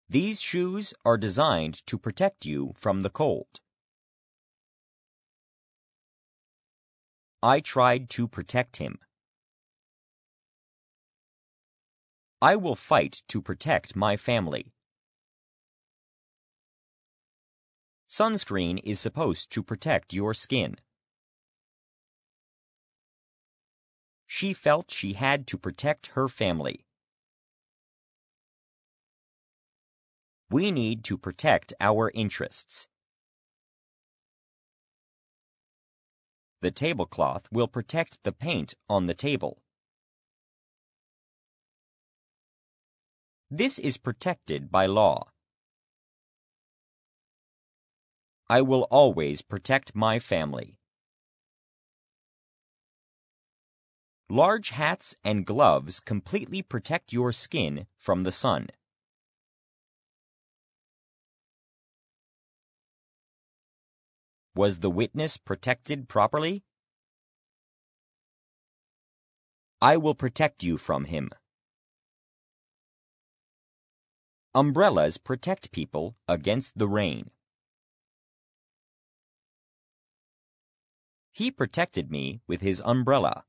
These shoes are designed to protect you from the cold. I tried to protect him. I will fight to protect my family. Sunscreen is supposed to protect your skin. She felt she had to protect her family. We need to protect our interests. The tablecloth will protect the paint on the table. This is protected by law. I will always protect my family. Large hats and gloves completely protect your skin from the sun. Was the witness protected properly? I will protect you from him. Umbrellas protect people against the rain. He protected me with his umbrella.